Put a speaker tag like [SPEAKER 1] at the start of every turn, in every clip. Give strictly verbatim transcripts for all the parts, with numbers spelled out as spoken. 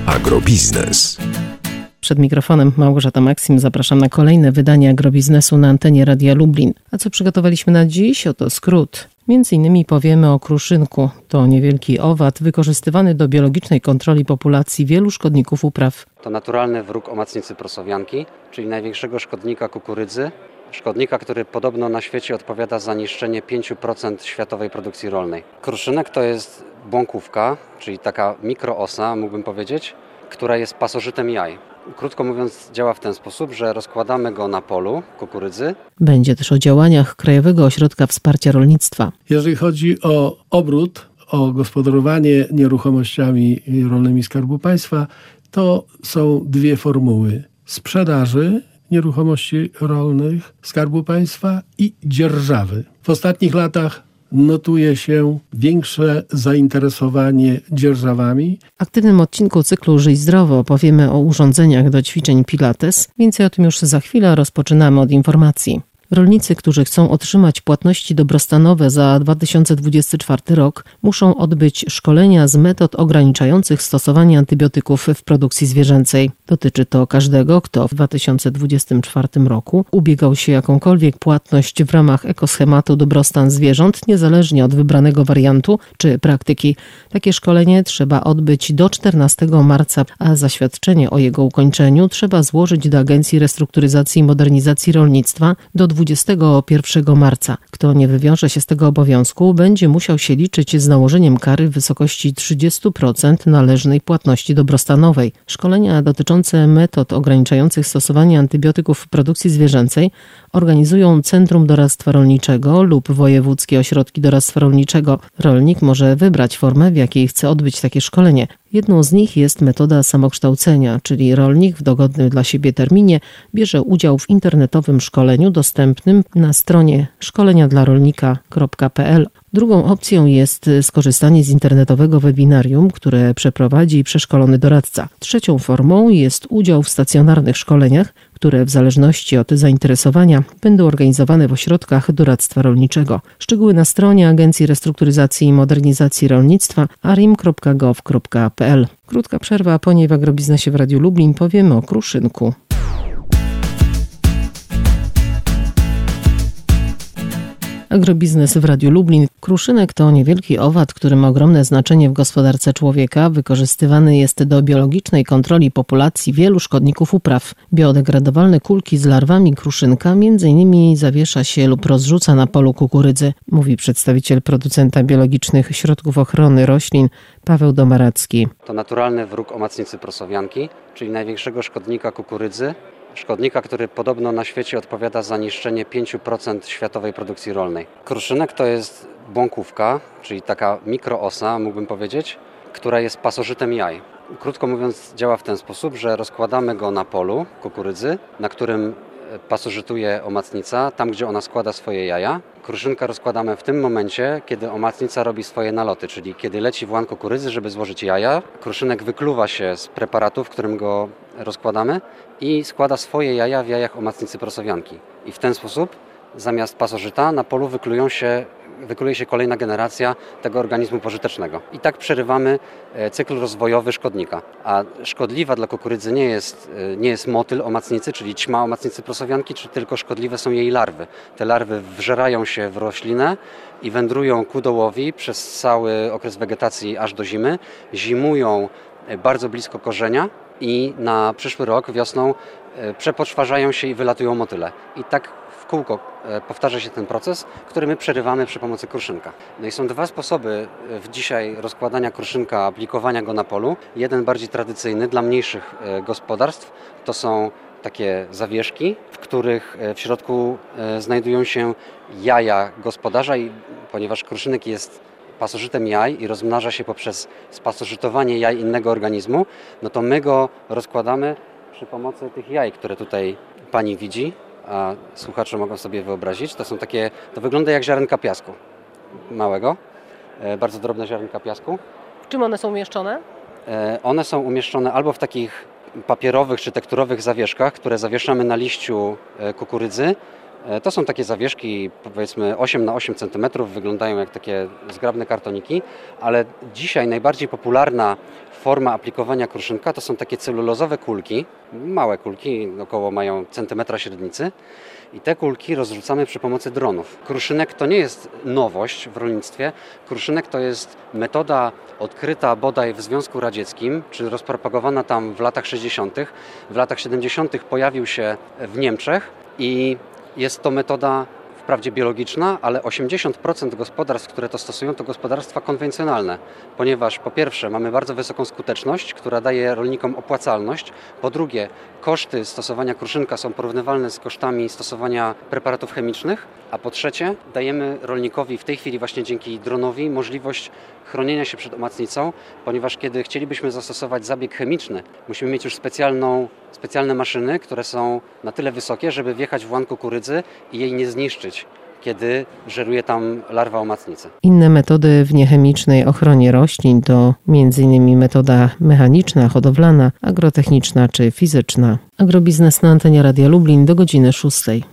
[SPEAKER 1] Agrobiznes.
[SPEAKER 2] Przed mikrofonem Małgorzata Maksim. Zapraszam na kolejne wydanie Agrobiznesu na antenie Radia Lublin. A co przygotowaliśmy na dziś? Oto skrót. Między innymi powiemy o kruszynku. To niewielki owad wykorzystywany do biologicznej kontroli populacji wielu szkodników upraw.
[SPEAKER 3] To naturalny wróg omacnicy prosowianki, czyli największego szkodnika kukurydzy. Szkodnika, który podobno na świecie odpowiada za niszczenie pięć procent światowej produkcji rolnej. Kruszynek to jest błąkówka, czyli taka mikroosa, mógłbym powiedzieć, która jest pasożytem jaj. Krótko mówiąc, działa w ten sposób, że rozkładamy go na polu kukurydzy.
[SPEAKER 2] Będzie też o działaniach Krajowego Ośrodka Wsparcia Rolnictwa.
[SPEAKER 4] Jeżeli chodzi o obrót, o gospodarowanie nieruchomościami rolnymi Skarbu Państwa, to są dwie formuły: sprzedaży nieruchomości rolnych Skarbu Państwa i dzierżawy. W ostatnich latach notuje się większe zainteresowanie dzierżawami.
[SPEAKER 2] W aktywnym odcinku cyklu Żyj Zdrowo opowiemy o urządzeniach do ćwiczeń Pilates. Więcej o tym już za chwilę. Rozpoczynamy od informacji. Rolnicy, którzy chcą otrzymać płatności dobrostanowe za dwa tysiące dwudziesty czwarty rok, muszą odbyć szkolenia z metod ograniczających stosowanie antybiotyków w produkcji zwierzęcej. Dotyczy to każdego, kto w dwa tysiące dwudziestym czwartym roku ubiegał się jakąkolwiek płatność w ramach ekoschematu dobrostan zwierząt, niezależnie od wybranego wariantu czy praktyki. Takie szkolenie trzeba odbyć do czternastego marca, a zaświadczenie o jego ukończeniu trzeba złożyć do Agencji Restrukturyzacji i Modernizacji Rolnictwa do dwudziestego pierwszego marca. Kto nie wywiąże się z tego obowiązku, będzie musiał się liczyć z nałożeniem kary w wysokości trzydzieści procent należnej płatności dobrostanowej. Szkolenia dotyczące metod ograniczających stosowanie antybiotyków w produkcji zwierzęcej organizują Centrum Doradztwa Rolniczego lub wojewódzkie ośrodki doradztwa rolniczego. Rolnik może wybrać formę, w jakiej chce odbyć takie szkolenie. Jedną z nich jest metoda samokształcenia, czyli rolnik w dogodnym dla siebie terminie bierze udział w internetowym szkoleniu dostępnym na stronie szkolenia dla rolnika kropka p l. Drugą opcją jest skorzystanie z internetowego webinarium, które przeprowadzi przeszkolony doradca. Trzecią formą jest udział w stacjonarnych szkoleniach, które w zależności od zainteresowania będą organizowane w ośrodkach doradztwa rolniczego. Szczegóły na stronie Agencji Restrukturyzacji i Modernizacji Rolnictwa arim kropka gov kropka p l. Krótka przerwa, a po niej w Agrobiznesie w Radiu Lublin powiemy o kruszynku. Agrobiznes w Radiu Lublin. Kruszynek to niewielki owad, który ma ogromne znaczenie w gospodarce człowieka. Wykorzystywany jest do biologicznej kontroli populacji wielu szkodników upraw. Biodegradowalne kulki z larwami kruszynka między innymi zawiesza się lub rozrzuca na polu kukurydzy, mówi przedstawiciel producenta biologicznych środków ochrony roślin Paweł Domaracki.
[SPEAKER 3] To naturalny wróg omacnicy prosowianki, czyli największego szkodnika kukurydzy. Szkodnika, który podobno na świecie odpowiada za niszczenie pięć procent światowej produkcji rolnej. Kruszynek to jest błąkówka, czyli taka mikroosa, mógłbym powiedzieć, która jest pasożytem jaj. Krótko mówiąc, działa w ten sposób, że rozkładamy go na polu kukurydzy, na którym pasożytuje omacnica, tam gdzie ona składa swoje jaja. Kruszynka rozkładamy w tym momencie, kiedy omacnica robi swoje naloty, czyli kiedy leci w łan kukurydzy, żeby złożyć jaja. Kruszynek wykluwa się z preparatu, w którym go rozkładamy i składa swoje jaja w jajach omacnicy prosowianki. I w ten sposób zamiast pasożyta na polu wyklują się, wykluje się kolejna generacja tego organizmu pożytecznego. I tak przerywamy cykl rozwojowy szkodnika. A szkodliwa dla kukurydzy nie jest, nie jest motyl omacnicy, czyli ćma omacnicy prosowianki, czy tylko szkodliwe są jej larwy. Te larwy wżerają się w roślinę i wędrują ku dołowi przez cały okres wegetacji aż do zimy. Zimują bardzo blisko korzenia i na przyszły rok wiosną przepoczwarzają się i wylatują motyle. I tak w kółko powtarza się ten proces, który my przerywamy przy pomocy kruszynka. No i są dwa sposoby w dzisiaj rozkładania kruszynka, aplikowania go na polu. Jeden bardziej tradycyjny dla mniejszych gospodarstw to są takie zawieszki, w których w środku znajdują się jaja gospodarza i ponieważ kruszynek jest pasożytem jaj i rozmnaża się poprzez spasożytowanie jaj innego organizmu, no to my go rozkładamy przy pomocy tych jaj, które tutaj pani widzi, a słuchacze mogą sobie wyobrazić. To są takie, to wygląda jak ziarenka piasku małego, bardzo drobne ziarenka piasku.
[SPEAKER 2] W czym one są umieszczone?
[SPEAKER 3] One są umieszczone albo w takich papierowych czy tekturowych zawieszkach, które zawieszamy na liściu kukurydzy, To są takie zawieszki, powiedzmy osiem na osiem centymetrów, wyglądają jak takie zgrabne kartoniki, ale dzisiaj najbardziej popularna forma aplikowania kruszynka to są takie celulozowe kulki, małe kulki, około mają centymetra średnicy i te kulki rozrzucamy przy pomocy dronów. Kruszynek to nie jest nowość w rolnictwie, kruszynek to jest metoda odkryta bodaj w Związku Radzieckim, czy rozpropagowana tam w latach sześćdziesiątych. W latach siedemdziesiątych pojawił się w Niemczech i jest to metoda wprawdzie biologiczna, ale osiemdziesiąt procent gospodarstw, które to stosują, to gospodarstwa konwencjonalne, ponieważ po pierwsze mamy bardzo wysoką skuteczność, która daje rolnikom opłacalność, po drugie koszty stosowania kruszynka są porównywalne z kosztami stosowania preparatów chemicznych, a po trzecie dajemy rolnikowi w tej chwili właśnie dzięki dronowi możliwość chronienia się przed omacnicą, ponieważ kiedy chcielibyśmy zastosować zabieg chemiczny, musimy mieć już specjalną, specjalne maszyny, które są na tyle wysokie, żeby wjechać w łan kukurydzy i jej nie zniszczyć, kiedy żeruje tam larwa omacnicy.
[SPEAKER 2] Inne metody w niechemicznej ochronie roślin to między innymi metoda mechaniczna, hodowlana, agrotechniczna czy fizyczna. Agrobiznes na antenie Radia Lublin do godziny szóstej.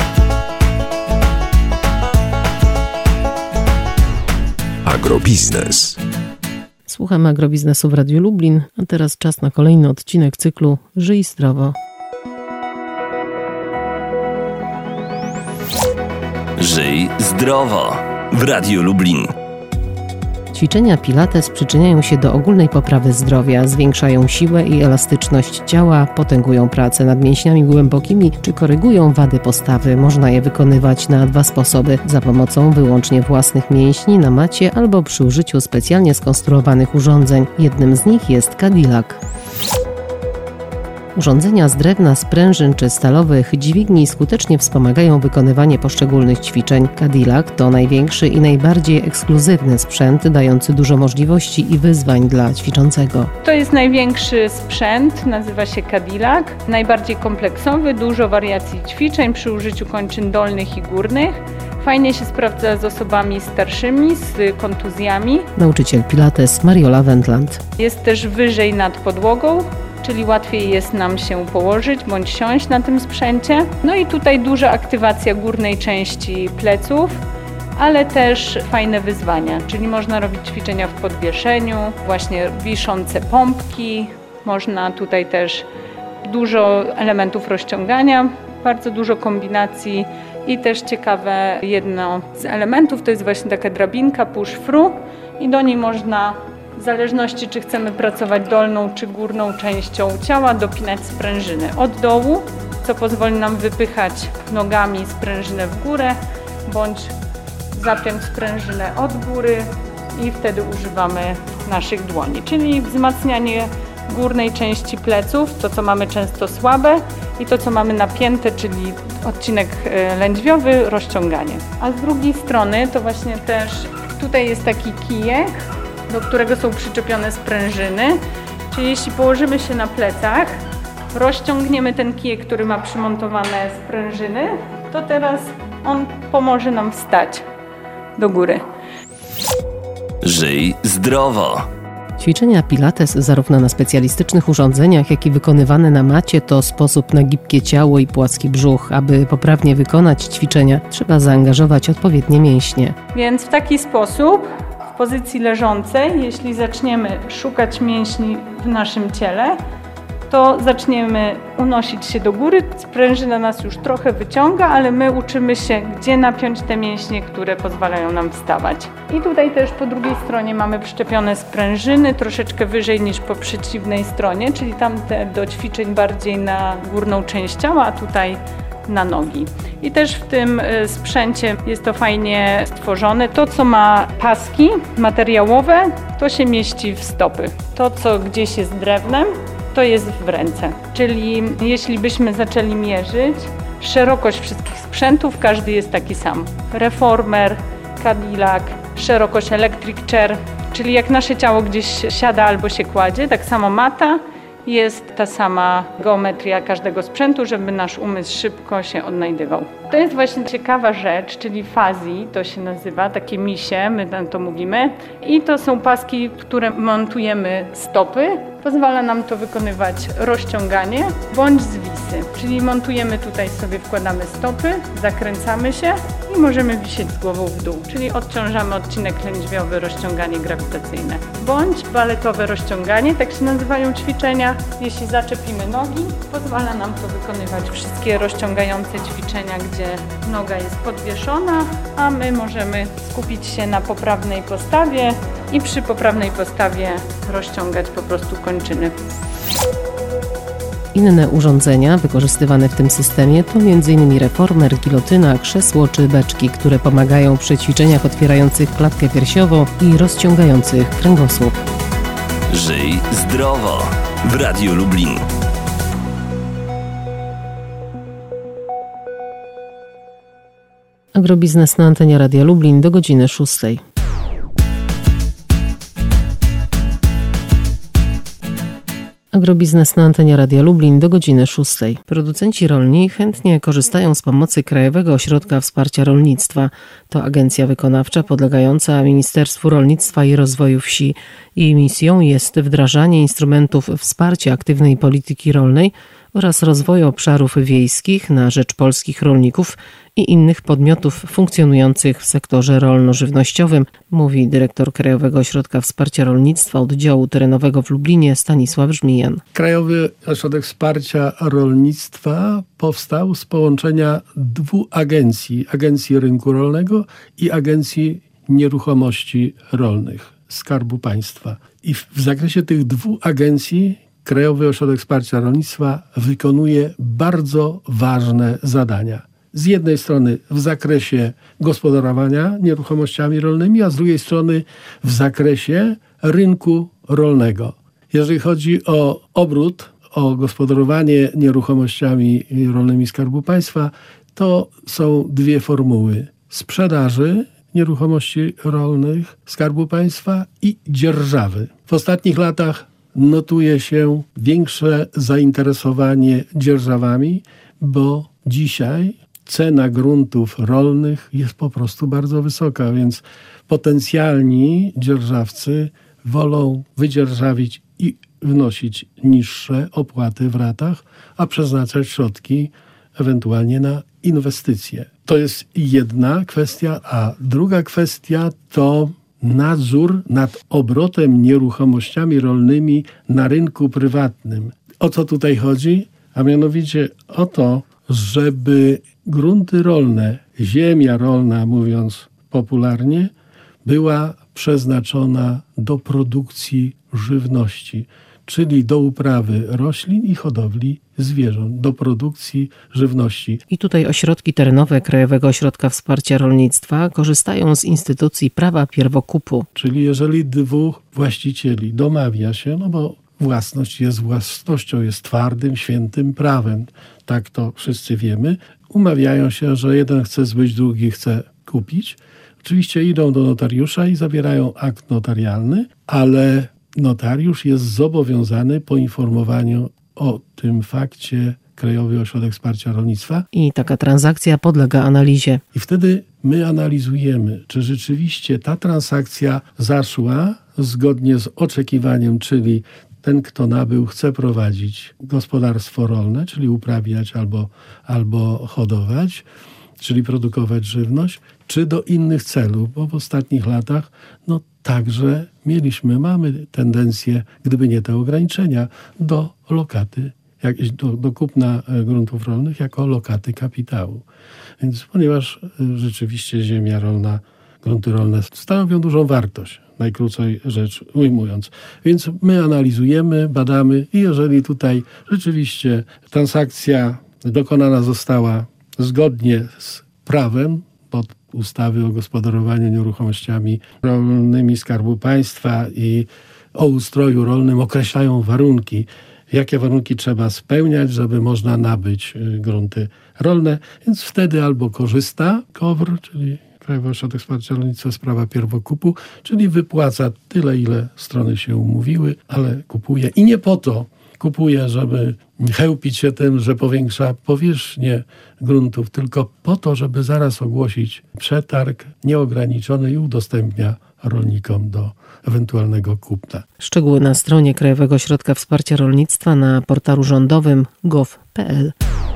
[SPEAKER 1] Agrobiznes.
[SPEAKER 2] Słuchamy agrobiznesu w Radiu Lublin, a teraz czas na kolejny odcinek cyklu Żyj zdrowo.
[SPEAKER 1] Żyj zdrowo w Radiu Lublin.
[SPEAKER 2] Ćwiczenia Pilates przyczyniają się do ogólnej poprawy zdrowia, zwiększają siłę i elastyczność ciała, potęgują pracę nad mięśniami głębokimi czy korygują wady postawy. Można je wykonywać na dwa sposoby: za pomocą wyłącznie własnych mięśni na macie albo przy użyciu specjalnie skonstruowanych urządzeń. Jednym z nich jest Cadillac. Urządzenia z drewna, sprężyn czy stalowych dźwigni skutecznie wspomagają wykonywanie poszczególnych ćwiczeń. Cadillac to największy i najbardziej ekskluzywny sprzęt, dający dużo możliwości i wyzwań dla ćwiczącego.
[SPEAKER 5] To jest największy sprzęt, nazywa się Cadillac. Najbardziej kompleksowy, dużo wariacji ćwiczeń przy użyciu kończyn dolnych i górnych. Fajnie się sprawdza z osobami starszymi, z kontuzjami.
[SPEAKER 2] Nauczyciel Pilates Mariola Wendland.
[SPEAKER 5] Jest też wyżej nad podłogą, czyli łatwiej jest nam się położyć bądź siąść na tym sprzęcie. No i tutaj duża aktywacja górnej części pleców, ale też fajne wyzwania, czyli można robić ćwiczenia w podwieszeniu, właśnie wiszące pompki, można tutaj też dużo elementów rozciągania, bardzo dużo kombinacji i też ciekawe jedno z elementów to jest właśnie taka drabinka push-through i do niej można w zależności czy chcemy pracować dolną czy górną częścią ciała, dopinać sprężynę od dołu, co pozwoli nam wypychać nogami sprężynę w górę, bądź zapiąć sprężynę od góry i wtedy używamy naszych dłoni, czyli wzmacnianie górnej części pleców, to co mamy często słabe i to co mamy napięte, czyli odcinek lędźwiowy, rozciąganie. A z drugiej strony to właśnie też tutaj jest taki kijek, do którego są przyczepione sprężyny, czyli jeśli położymy się na plecach, rozciągniemy ten kijek, który ma przymontowane sprężyny, to teraz on pomoże nam wstać do góry.
[SPEAKER 1] Żyj zdrowo.
[SPEAKER 2] Ćwiczenia Pilates zarówno na specjalistycznych urządzeniach, jak i wykonywane na macie to sposób na gibkie ciało i płaski brzuch. Aby poprawnie wykonać ćwiczenia, trzeba zaangażować odpowiednie mięśnie.
[SPEAKER 5] Więc w taki sposób w pozycji leżącej, jeśli zaczniemy szukać mięśni w naszym ciele, to zaczniemy unosić się do góry, sprężyna nas już trochę wyciąga, ale my uczymy się, gdzie napiąć te mięśnie, które pozwalają nam wstawać. I tutaj też po drugiej stronie mamy przyczepione sprężyny, troszeczkę wyżej niż po przeciwnej stronie, czyli tamte do ćwiczeń bardziej na górną część ciała, a tutaj na nogi. I też w tym sprzęcie jest to fajnie stworzone. To, co ma paski materiałowe, to się mieści w stopy. To, co gdzieś jest drewnem, to jest w ręce. Czyli jeśli byśmy zaczęli mierzyć szerokość wszystkich sprzętów, każdy jest taki sam. Reformer, Cadillac, szerokość electric chair, czyli jak nasze ciało gdzieś siada albo się kładzie, tak samo mata jest ta sama geometria każdego sprzętu, żeby nasz umysł szybko się odnajdywał. To jest właśnie ciekawa rzecz, czyli fuzzy, to się nazywa, takie misie, my tam to mówimy. I to są paski, które montujemy stopy. Pozwala nam to wykonywać rozciąganie bądź zwisy. Czyli montujemy tutaj sobie, wkładamy stopy, zakręcamy się i możemy wisieć z głową w dół. Czyli odciążamy odcinek lędźwiowy, rozciąganie grawitacyjne. Bądź baletowe rozciąganie, tak się nazywają ćwiczenia. Jeśli zaczepimy nogi, pozwala nam to wykonywać wszystkie rozciągające ćwiczenia, gdzie noga jest podwieszona, a my możemy skupić się na poprawnej postawie i przy poprawnej postawie rozciągać po prostu kończyny.
[SPEAKER 2] Inne urządzenia wykorzystywane w tym systemie to m in reformer, gilotyna, krzesło czy beczki, które pomagają przy ćwiczeniach otwierających klatkę piersiową i rozciągających kręgosłup.
[SPEAKER 1] Żyj zdrowo w Radiu Lublin.
[SPEAKER 2] Agrobiznes na antenie Radia Lublin do godziny szóstej. Agrobiznes na antenie Radia Lublin do godziny szóstej. Producenci rolni chętnie korzystają z pomocy Krajowego Ośrodka Wsparcia Rolnictwa. To agencja wykonawcza podlegająca Ministerstwu Rolnictwa i Rozwoju Wsi. Jej misją jest wdrażanie instrumentów wsparcia aktywnej polityki rolnej oraz rozwoju obszarów wiejskich na rzecz polskich rolników i innych podmiotów funkcjonujących w sektorze rolno-żywnościowym, mówi dyrektor Krajowego Ośrodka Wsparcia Rolnictwa Oddziału Terenowego w Lublinie Stanisław Żmijan.
[SPEAKER 4] Krajowy Ośrodek Wsparcia Rolnictwa powstał z połączenia dwóch agencji, Agencji Rynku Rolnego i Agencji Nieruchomości Rolnych Skarbu Państwa. I w zakresie tych dwóch agencji Krajowy Ośrodek Wsparcia Rolnictwa wykonuje bardzo ważne zadania. Z jednej strony w zakresie gospodarowania nieruchomościami rolnymi, a z drugiej strony w zakresie rynku rolnego. Jeżeli chodzi o obrót, o gospodarowanie nieruchomościami rolnymi Skarbu Państwa, to są dwie formuły: sprzedaży nieruchomości rolnych Skarbu Państwa i dzierżawy. W ostatnich latach notuje się większe zainteresowanie dzierżawami, bo dzisiaj cena gruntów rolnych jest po prostu bardzo wysoka, więc potencjalni dzierżawcy wolą wydzierżawić i wnosić niższe opłaty w ratach, a przeznaczać środki ewentualnie na inwestycje. To jest jedna kwestia, a druga kwestia to nadzór nad obrotem nieruchomościami rolnymi na rynku prywatnym. O co tutaj chodzi? A mianowicie o to, żeby grunty rolne, ziemia rolna, mówiąc popularnie, była przeznaczona do produkcji żywności, czyli do uprawy roślin i hodowli zwierząt, do produkcji żywności.
[SPEAKER 2] I tutaj ośrodki terenowe Krajowego Ośrodka Wsparcia Rolnictwa korzystają z instytucji prawa pierwokupu.
[SPEAKER 4] Czyli jeżeli dwóch właścicieli domawia się, no bo własność jest własnością, jest twardym, świętym prawem, tak to wszyscy wiemy, umawiają się, że jeden chce zbyć, drugi chce kupić. Oczywiście idą do notariusza i zabierają akt notarialny, ale notariusz jest zobowiązany poinformowaniu o tym fakcie Krajowy Ośrodek Wsparcia Rolnictwa.
[SPEAKER 2] I taka transakcja podlega analizie.
[SPEAKER 4] I wtedy my analizujemy, czy rzeczywiście ta transakcja zaszła zgodnie z oczekiwaniem, czyli ten, kto nabył, chce prowadzić gospodarstwo rolne, czyli uprawiać albo, albo hodować, czyli produkować żywność, czy do innych celów, bo w ostatnich latach no także mieliśmy, mamy tendencję, gdyby nie te ograniczenia, do lokaty, jak, do, do kupna gruntów rolnych jako lokaty kapitału. Więc ponieważ rzeczywiście ziemia rolna, grunty rolne stanowią dużą wartość, najkrócej rzecz ujmując. Więc my analizujemy, badamy i jeżeli tutaj rzeczywiście transakcja dokonana została zgodnie z prawem, pod ustawy o gospodarowaniu nieruchomościami rolnymi Skarbu Państwa i o ustroju rolnym określają warunki, jakie warunki trzeba spełniać, żeby można nabyć grunty rolne. Więc wtedy albo korzysta K O W R, czyli Krajowy Ośrodek Wsparcia Rolnictwa z prawa pierwokupu, czyli wypłaca tyle, ile strony się umówiły, ale kupuje. I nie po to kupuje, żeby chełpić się tym, że powiększa powierzchnię gruntów, tylko po to, żeby zaraz ogłosić przetarg nieograniczony i udostępnia rolnikom do ewentualnego kupna.
[SPEAKER 2] Szczegóły na stronie Krajowego Ośrodka Wsparcia Rolnictwa na portalu rządowym gov kropka p l.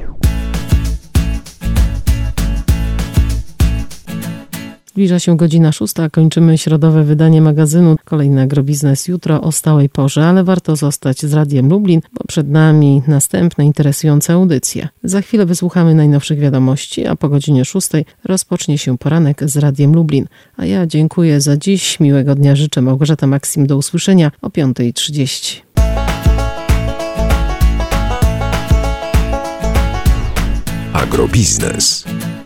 [SPEAKER 2] Zbliża się godzina szósta, kończymy środowe wydanie magazynu. Kolejny Agrobiznes jutro o stałej porze, ale warto zostać z Radiem Lublin, bo przed nami następne interesujące audycje. Za chwilę wysłuchamy najnowszych wiadomości, a po godzinie szóstej rozpocznie się poranek z Radiem Lublin. A ja dziękuję za dziś, miłego dnia życzę. Małgorzata Maksim, do usłyszenia o piąta trzydzieści.
[SPEAKER 6] Agrobiznes.